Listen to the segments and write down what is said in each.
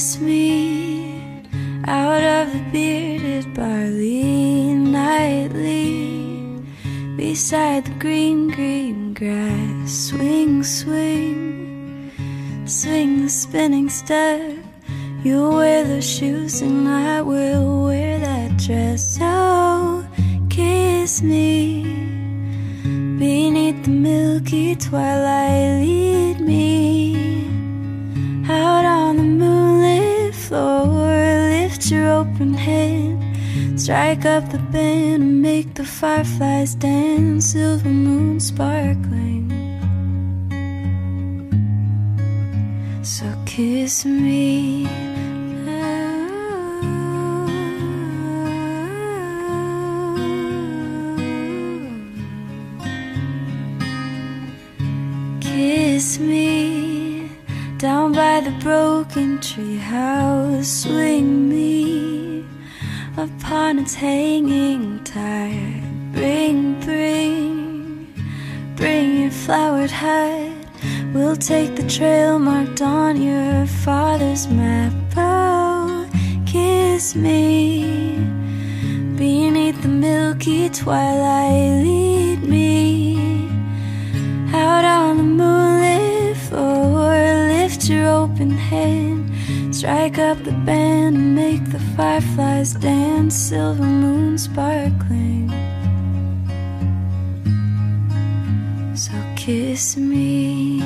kiss me out of the bearded barley nightly, beside the green, green grass. Swing, swing, swing the spinning step. You'll wear those shoes and I will wear that dress. So kiss me beneath the milky twilight. Lead me out on the moonlit floor. Lift your open hand, strike up the band, and make the fireflies dance. Silver moon sparkling. So kiss me. Kiss me down by the broken tree house. Swing me upon its hanging tide. Bring, bring, bring your flowered hat. We'll take the trail marked on your father's map. Oh, kiss me beneath the milky twilight. Lead me out on the moonlit floor. Lift your open hand, strike up the band, and make the fireflies dance. Silver moon sparkling. So kiss me.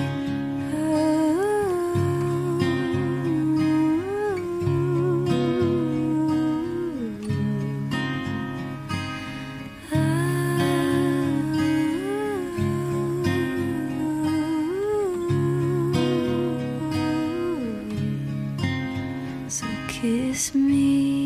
So kiss me.